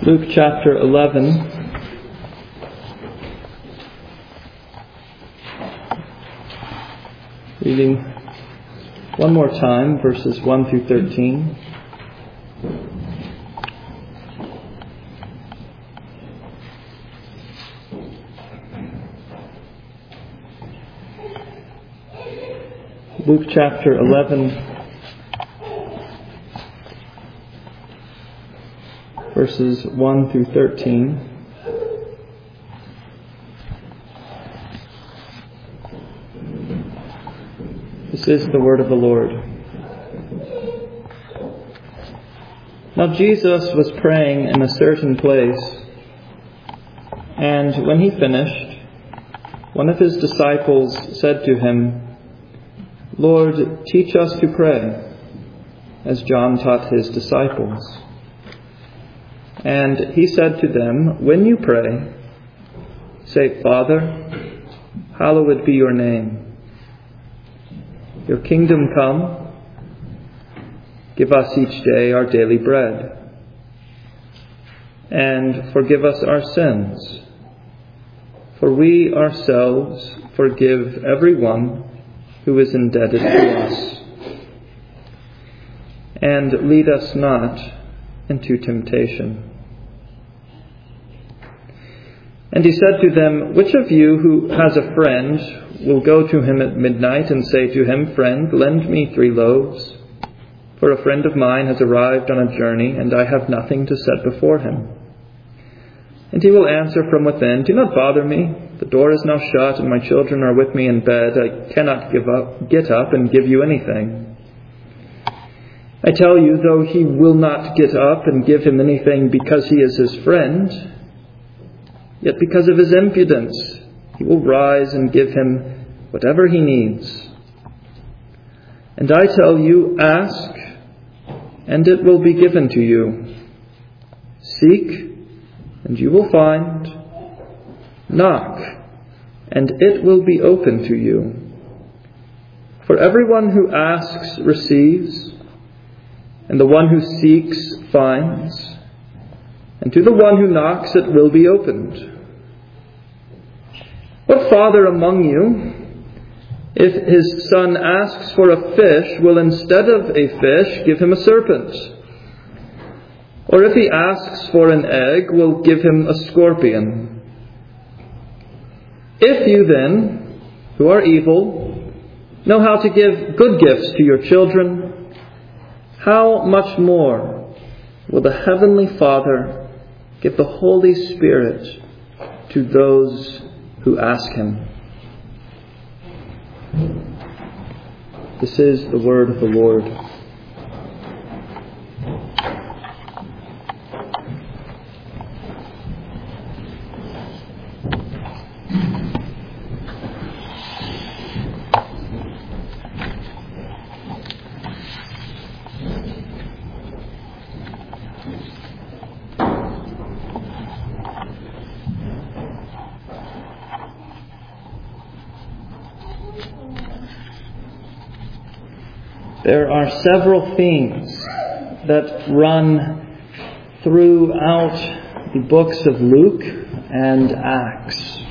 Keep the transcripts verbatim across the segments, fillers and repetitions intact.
Luke chapter eleven. Reading one more time, verses one through thirteen. Luke chapter eleven, verses one through thirteen. This is the word of the Lord. Now Jesus was praying in a certain place, and when he finished, one of his disciples said to him, "Lord, teach us to pray, as John taught his disciples." And he said to them, "When you pray, say, 'Father, hallowed be your name. Your kingdom come. Give us each day our daily bread. And forgive us our sins, for we ourselves forgive everyone who is indebted to us. And lead us not into temptation.'" And he said to them, "Which of you who has a friend will go to him at midnight and say to him, 'Friend, lend me three loaves, for a friend of mine has arrived on a journey, and I have nothing to set before him?' And he will answer from within, 'Do not bother me. The door is now shut, and my children are with me in bed. I cannot give up, get up and give you anything.' I tell you, though he will not get up and give him anything because he is his friend, yet because of his impudence, he will rise and give him whatever he needs. And I tell you, ask, and it will be given to you. Seek, and you will find. Knock, and it will be open to you. For everyone who asks receives, and the one who seeks finds, and to the one who knocks it will be opened. What father among you, if his son asks for a fish, will instead of a fish give him a serpent? Or if he asks for an egg, will give him a scorpion? If you then, who are evil, know how to give good gifts to your children, how much more will the Heavenly Father give the Holy Spirit to those who ask him?" This is the word of the Lord. There are several themes that run throughout the books of Luke and Acts.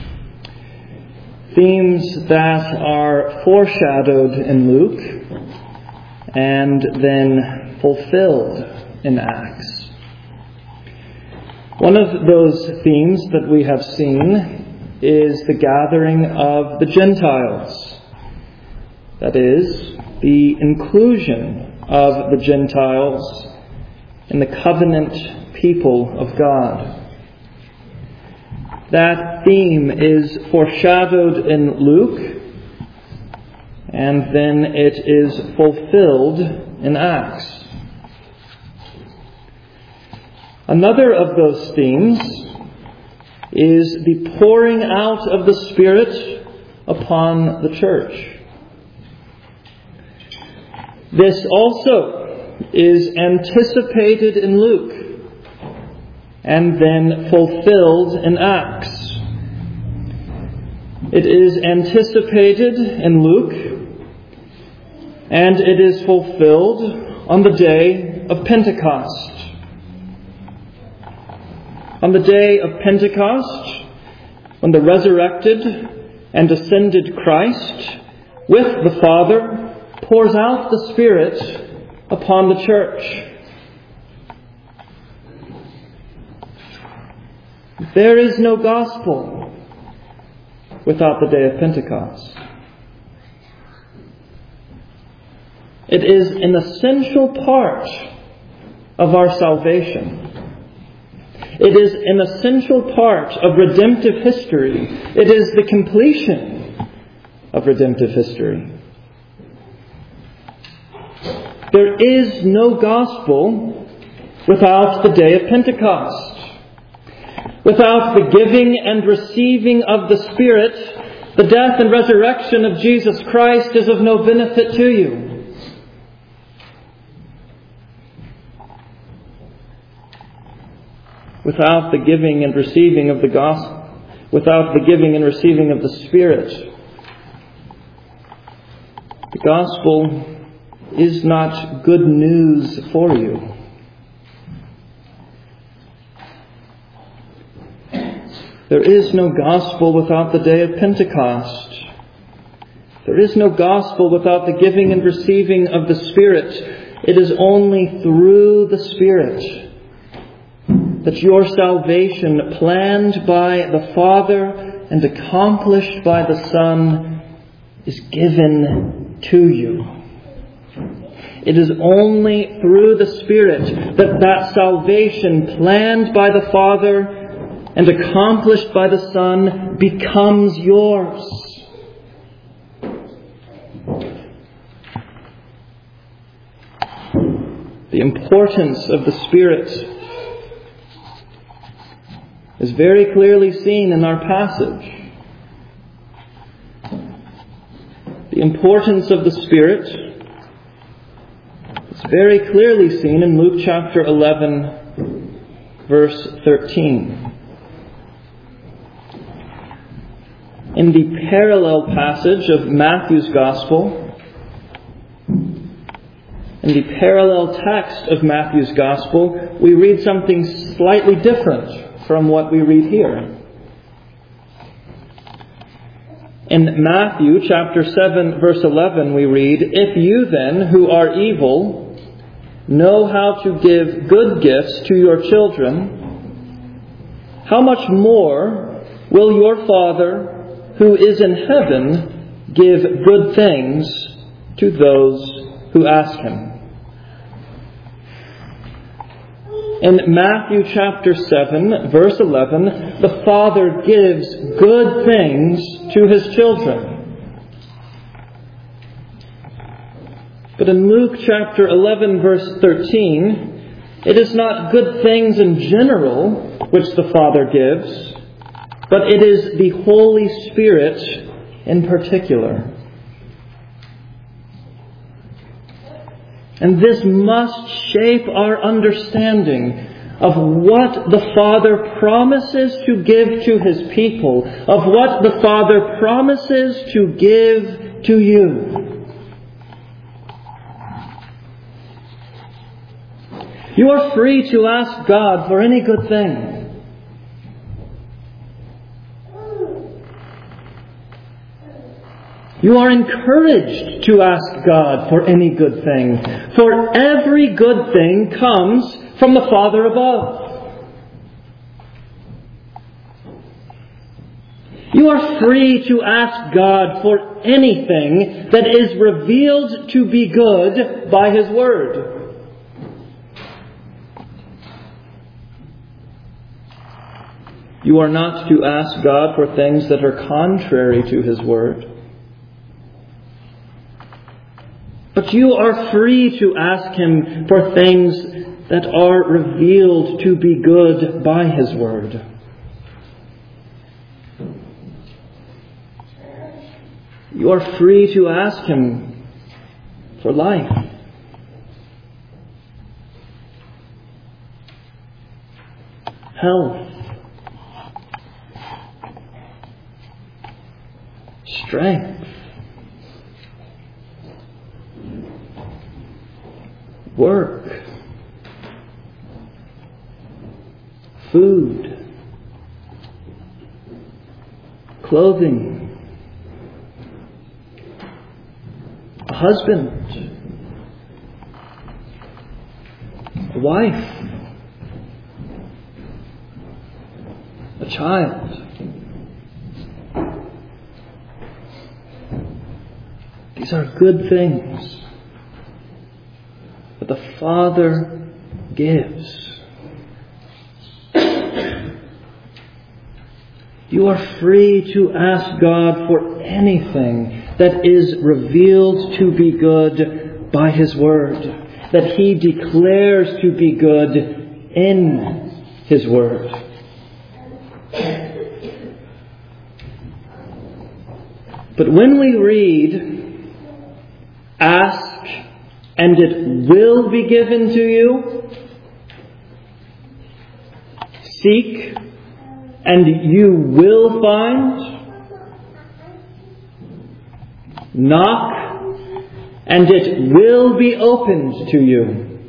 Themes that are foreshadowed in Luke and then fulfilled in Acts. One of those themes that we have seen is the gathering of the Gentiles. That is, the inclusion of the Gentiles in the covenant people of God. That theme is foreshadowed in Luke, and then it is fulfilled in Acts. Another of those themes is the pouring out of the Spirit upon the church. This also is anticipated in Luke and then fulfilled in Acts. It is anticipated in Luke and it is fulfilled on the day of Pentecost. On the day of Pentecost, when the resurrected and ascended Christ, with the Father, pours out the Spirit upon the church. There is no gospel without the day of Pentecost. It is an essential part of our salvation. It is an essential part of redemptive history. It is the completion of redemptive history. There is no gospel without the day of Pentecost. Without the giving and receiving of the Spirit, the death and resurrection of Jesus Christ is of no benefit to you. Without the giving and receiving of the gospel, without the giving and receiving of the Spirit, the gospel is not good news for you. There is no gospel without the day of Pentecost. There is no gospel without the giving and receiving of the Spirit. It is only through the Spirit that your salvation, planned by the Father and accomplished by the Son, is given to you. It is only through the Spirit that that salvation, planned by the Father and accomplished by the Son, becomes yours. The importance of the Spirit is very clearly seen in our passage. The importance of the Spirit is very clearly seen in Luke chapter eleven, verse thirteen. In the parallel passage of Matthew's Gospel, in the parallel text of Matthew's Gospel, we read something slightly different from what we read here. In Matthew chapter seven, verse eleven, we read, "If you then, who are evil, know how to give good gifts to your children, how much more will your Father who is in heaven give good things to those who ask Him?" In Matthew chapter seven, verse eleven, the Father gives good things to His children. But in Luke chapter eleven, verse thirteen, it is not good things in general which the Father gives, but it is the Holy Spirit in particular. And this must shape our understanding of what the Father promises to give to His people, of what the Father promises to give to you. You are free to ask God for any good thing. You are encouraged to ask God for any good thing, for every good thing comes from the Father above. You are free to ask God for anything that is revealed to be good by His Word. You are not to ask God for things that are contrary to His Word. But you are free to ask Him for things that are revealed to be good by His Word. You are free to ask Him for life. Health. Strength. Work, food, clothing, a husband, a wife, a child. These are good things that the Father gives. You are free to ask God for anything that is revealed to be good by His Word, that He declares to be good in His Word. But when we read, ask and it will be given to you, seek and you will find, knock and it will be opened to you.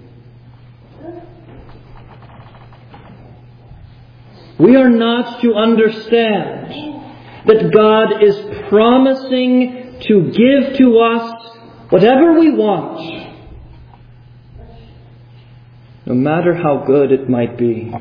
We are not to understand that God is promising to give to us whatever we want, no matter how good it might be.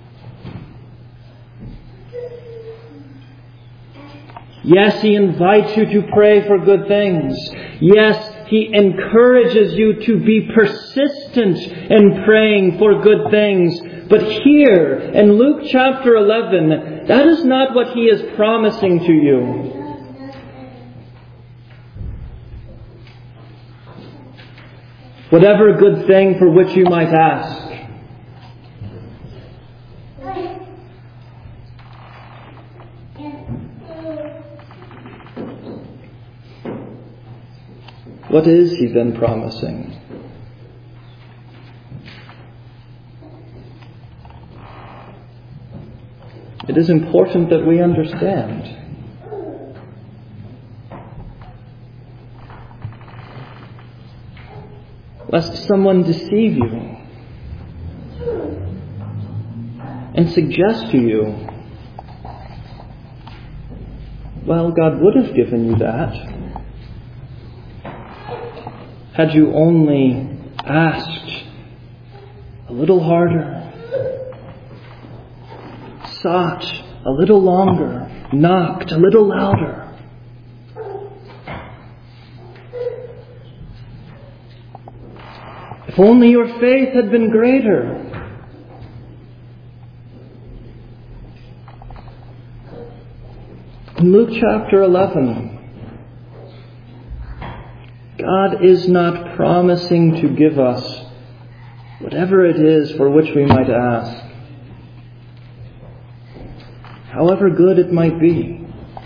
Yes, He invites you to pray for good things. Yes, He encourages you to be persistent in praying for good things. But here, in Luke chapter eleven, that is not what He is promising to you. Whatever good thing for which you might ask. What is He then promising? It is important that we understand. Lest someone deceive you and suggest to you, well, God would have given you that had you only asked a little harder, sought a little longer, knocked a little louder. If only your faith had been greater. In Luke chapter eleven, God is not promising to give us whatever it is for which we might ask, however good it might be.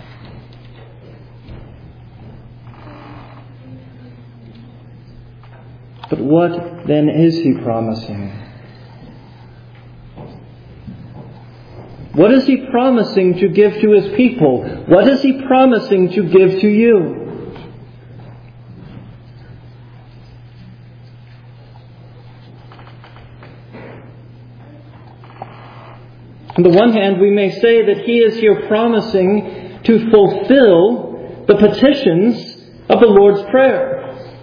But what then is He promising? What is He promising to give to His people? What is He promising to give to you? On the one hand, we may say that He is here promising to fulfill the petitions of the Lord's Prayer.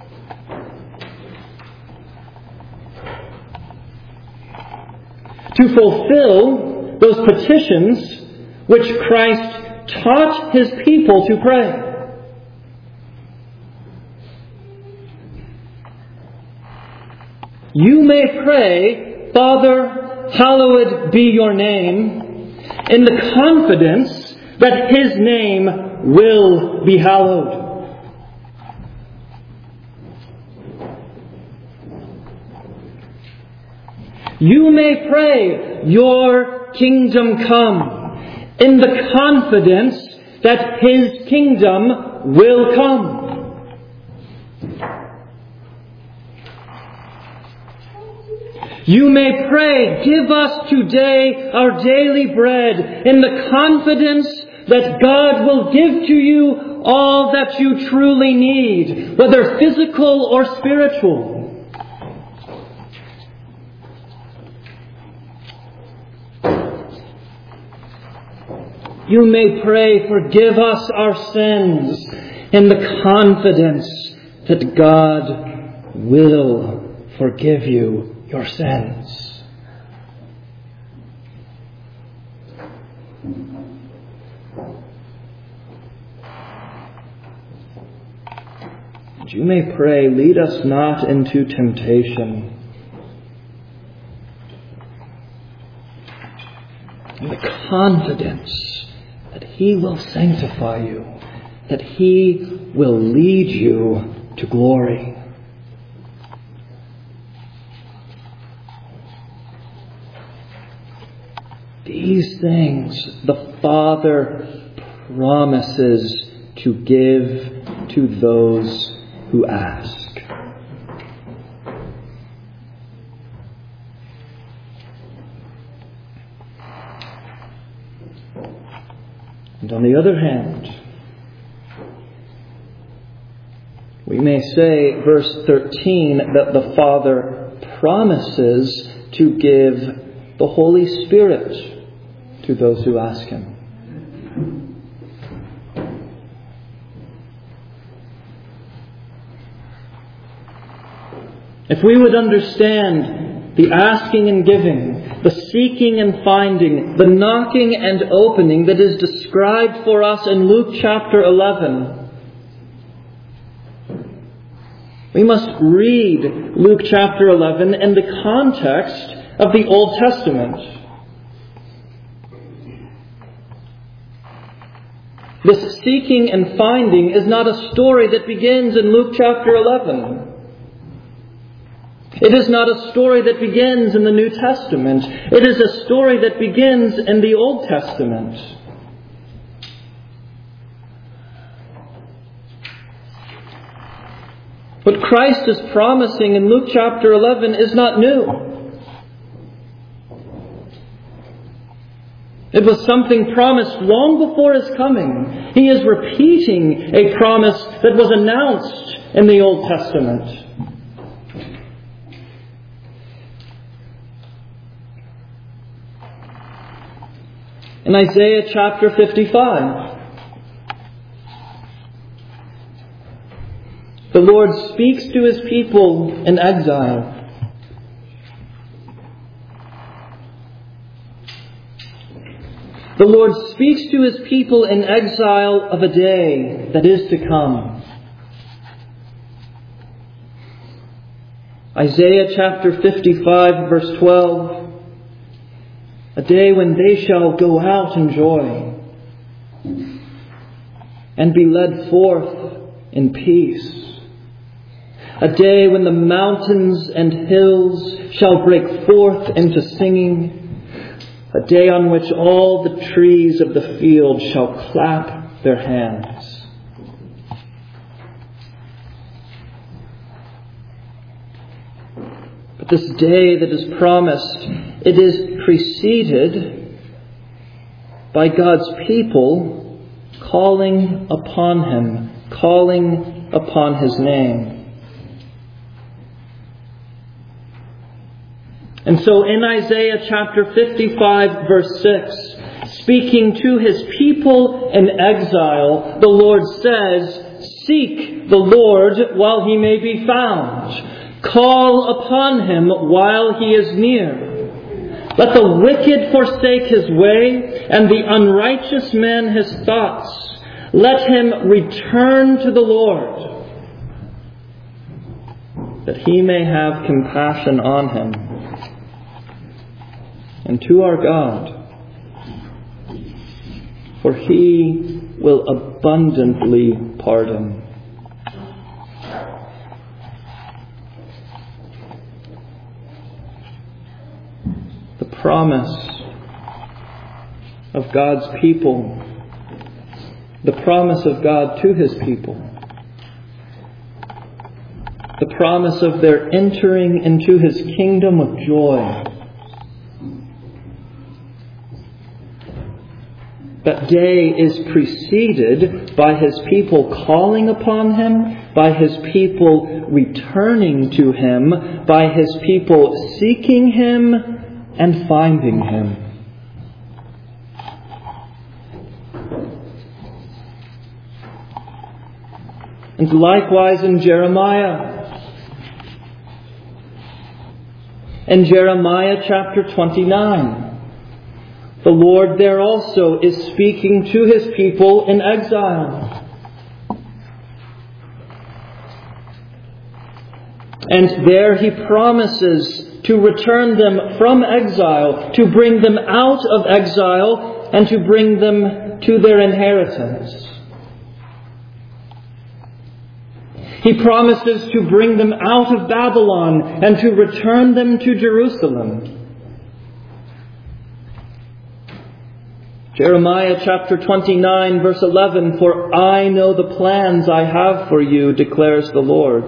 To fulfill those petitions which Christ taught His people to pray. You may pray, Father, hallowed be your name, in the confidence that His name will be hallowed. You may pray, your kingdom come, in the confidence that His kingdom will come. You may pray, give us today our daily bread, in the confidence that God will give to you all that you truly need, whether physical or spiritual. you may pray, forgive us our sins, in the confidence that God will forgive you your sins. And you may pray, lead us not into temptation. In the confidence that He will sanctify you, that He will lead you to glory. These things the Father promises to give to those who ask. And on the other hand, we may say, verse thirteen, that the Father promises to give the Holy Spirit to those who ask Him. If we would understand the asking and giving, the seeking and finding, the knocking and opening that is described for us in Luke chapter eleven, we must read Luke chapter eleven in the context of the Old Testament. This seeking and finding is not a story that begins in Luke chapter eleven. It is not a story that begins in the New Testament. It is a story that begins in the Old Testament. What Christ is promising in Luke chapter eleven is not new. It was something promised long before His coming. He is repeating a promise that was announced in the Old Testament. In Isaiah chapter fifty-five, the Lord speaks to His people in exile. The Lord speaks to His people in exile of a day that is to come. Isaiah chapter fifty-five, verse twelve. A day when they shall go out in joy and be led forth in peace. A day when the mountains and hills shall break forth into singing. A day on which all the trees of the field shall clap their hands. But this day that is promised, it is preceded by God's people calling upon Him, calling upon His name. And so in Isaiah chapter fifty-five, verse six, speaking to His people in exile, the Lord says, "Seek the Lord while He may be found. Call upon Him while He is near. Let the wicked forsake his way, and the unrighteous man his thoughts. Let him return to the Lord, that He may have compassion on him, and to our God, for He will abundantly pardon." The promise of God's people, the promise of God to His people, the promise of their entering into His kingdom of joy. That day is preceded by His people calling upon Him, by His people returning to Him, by His people seeking Him and finding Him. And likewise in Jeremiah. In Jeremiah chapter twenty-nine, the Lord there also is speaking to His people in exile. And there He promises to return them from exile, to bring them out of exile, and to bring them to their inheritance. He promises to bring them out of Babylon and to return them to Jerusalem. Jeremiah chapter twenty-nine, verse eleven, "For I know the plans I have for you, declares the Lord.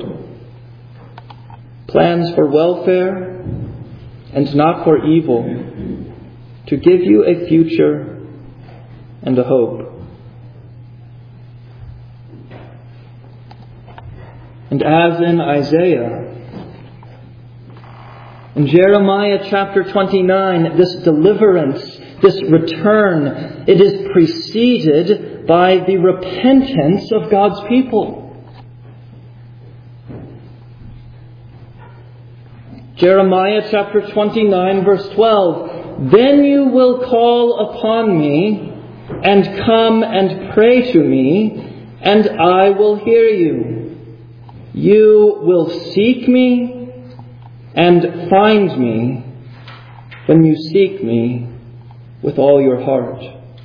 Plans for welfare and not for evil, to give you a future and a hope." And as in Isaiah, in Jeremiah chapter twenty-nine, this deliverance, this return, it is preceded by the repentance of God's people. Jeremiah chapter twenty-nine, verse twelve, "Then you will call upon me and come and pray to me, and I will hear you. You will seek me and find me when you seek me with all your heart."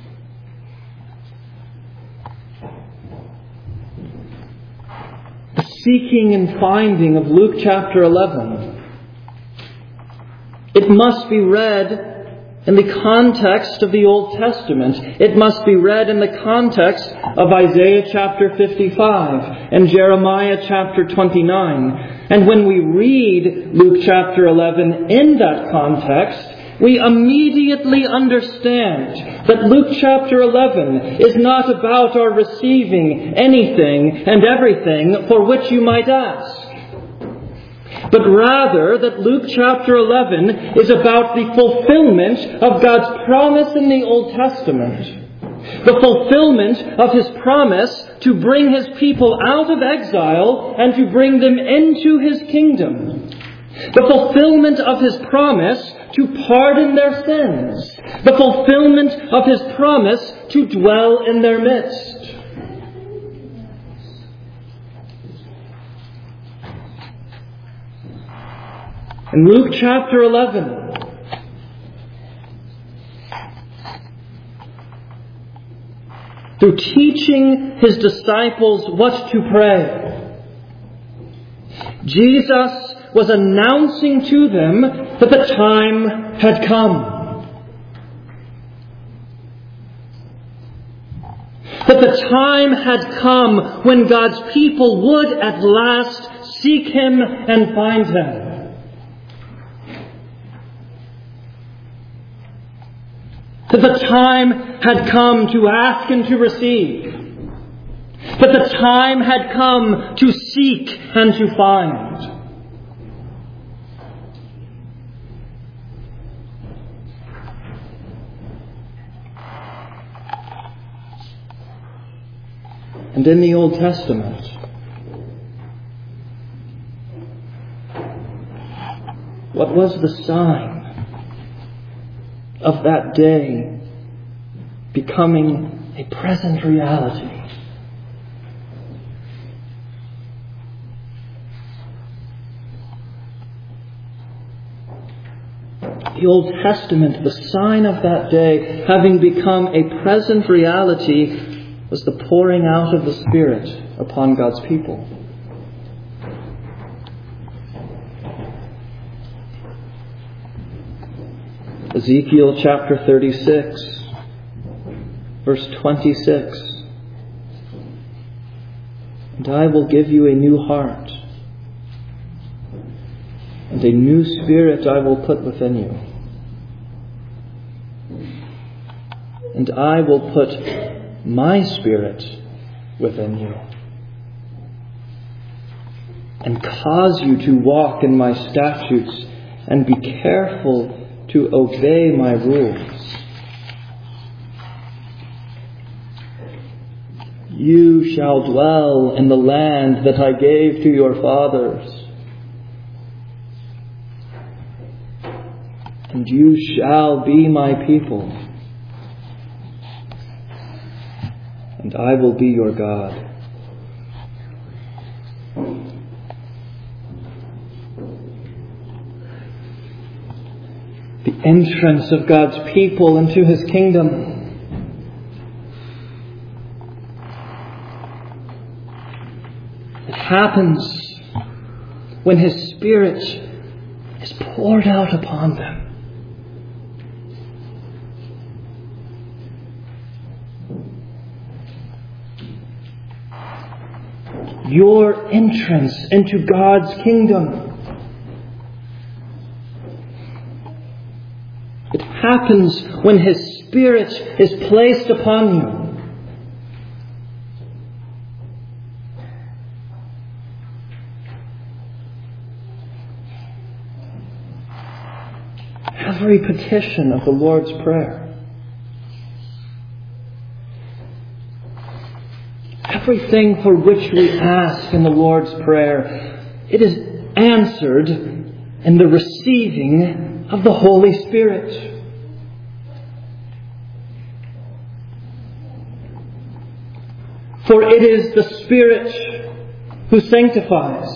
The seeking and finding of Luke chapter eleven, it must be read in the context of the Old Testament. It must be read in the context of Isaiah chapter fifty-five and Jeremiah chapter twenty-nine. And when we read Luke chapter eleven in that context, we immediately understand that Luke chapter eleven is not about our receiving anything and everything for which you might ask, but rather that Luke chapter eleven is about the fulfillment of God's promise in the Old Testament. The fulfillment of His promise to bring His people out of exile and to bring them into His kingdom. The fulfillment of His promise to pardon their sins. The fulfillment of His promise to dwell in their midst. In Luke chapter eleven, through teaching His disciples what to pray, Jesus was announcing to them that the time had come. That the time had come when God's people would at last seek Him and find Him. That the time had come to ask and to receive. That the time had come to seek and to find. And in the Old Testament, what was the sign of that day becoming a present reality? The Old Testament, the sign of that day having become a present reality, was the pouring out of the Spirit upon God's people. Ezekiel chapter thirty-six, verse twenty-six. "And I will give you a new heart, and a new spirit I will put within you. And I will put my Spirit within you, and cause you to walk in my statutes, and be careful to obey my rules. you shall dwell in the land that I gave to your fathers, and you shall be my people, and I will be your God. The entrance of God's people into His kingdom. It happens when His Spirit is poured out upon them. Your entrance into God's kingdom. It happens when His Spirit is placed upon you. Every petition of the Lord's Prayer, everything for which we ask in the Lord's Prayer, it is answered in the receiving of the Holy Spirit. For it is the Spirit who sanctifies.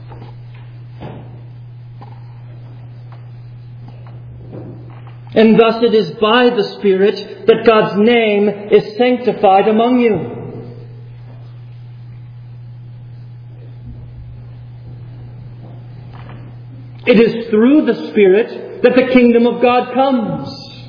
And thus it is by the Spirit that God's name is sanctified among you. It is through the Spirit that the kingdom of God comes.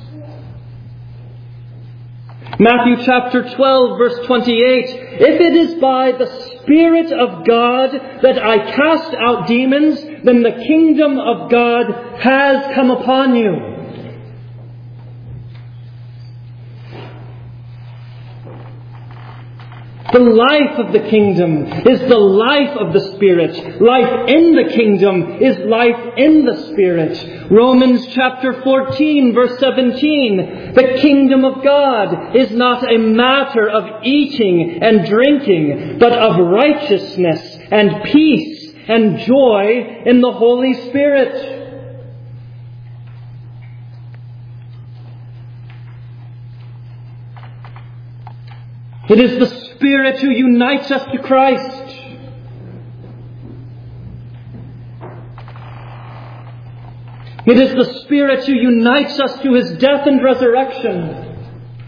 Matthew chapter twelve, verse twenty-eight. If it is by the Spirit of God that I cast out demons, then the kingdom of God has come upon you. The life of the kingdom is the life of the Spirit. Life in the kingdom is life in the Spirit. Romans chapter fourteen, verse seventeen. The kingdom of God is not a matter of eating and drinking, but of righteousness and peace and joy in the Holy Spirit. It is the Spirit who unites us to Christ. It is the Spirit who unites us to His death and resurrection.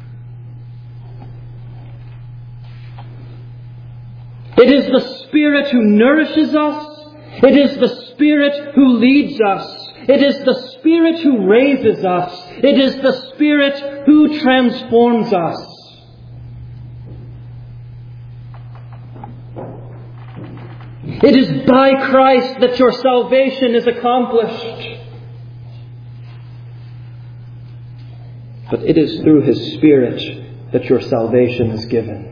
It is the Spirit who nourishes us. It is the Spirit who leads us. It is the Spirit who raises us. It is the Spirit who transforms us. It is by Christ that your salvation is accomplished. But it is through His Spirit that your salvation is given.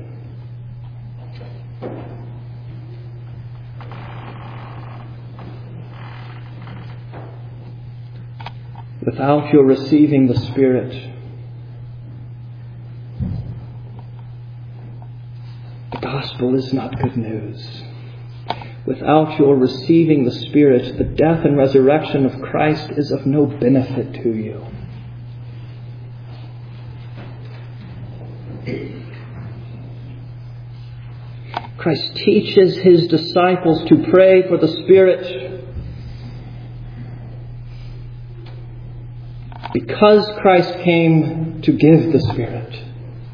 Without your receiving the Spirit, the gospel is not good news. Without your receiving the Spirit, the death and resurrection of Christ is of no benefit to you. Christ teaches His disciples to pray for the Spirit. Because Christ came to give the Spirit.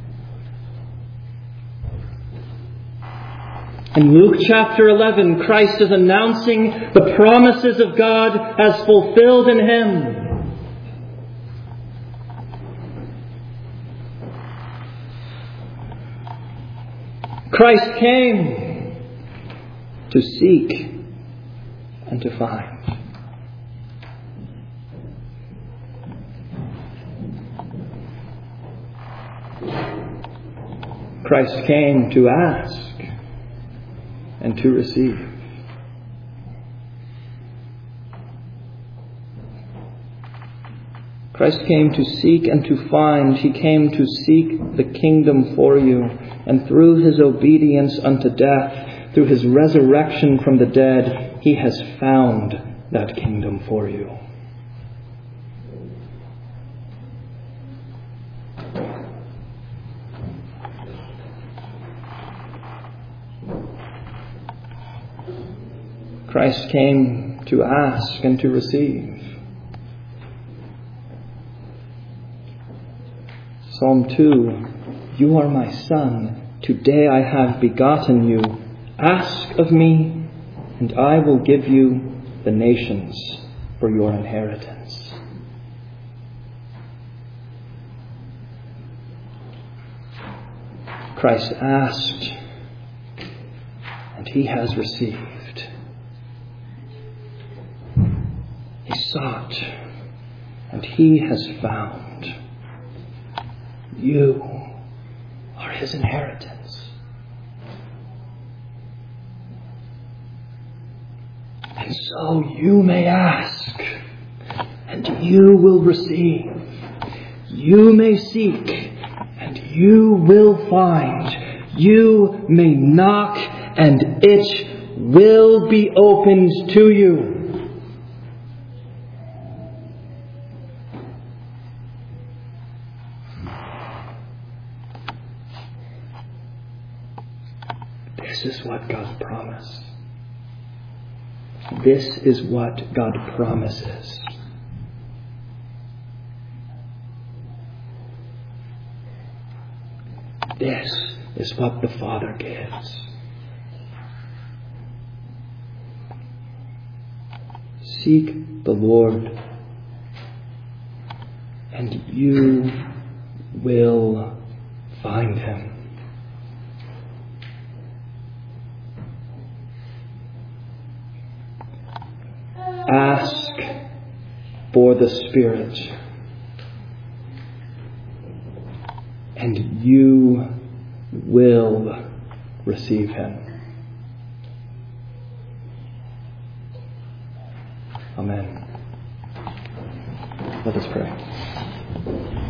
In Luke chapter eleven, Christ is announcing the promises of God as fulfilled in Him. Christ came to seek and to find. Christ came to ask and to receive. Christ came to seek and to find. He came to seek the kingdom for you. And through his obedience unto death, through his resurrection from the dead, he has found that kingdom for you. Christ came to ask and to receive. Psalm two, you are my son, today I have begotten you. Ask of me, and I will give you the nations for your inheritance. Christ asked, and he has received. He sought, and he has found. You are his inheritance. And so you may ask, and you will receive. You may seek, and you will find. You may knock, and it will be opened to you. This is what God promised. This is what God promises. This is what the Father gives. Seek the Lord, and you will find him. Ask for the Spirit, and you will receive him. Amen. Let us pray.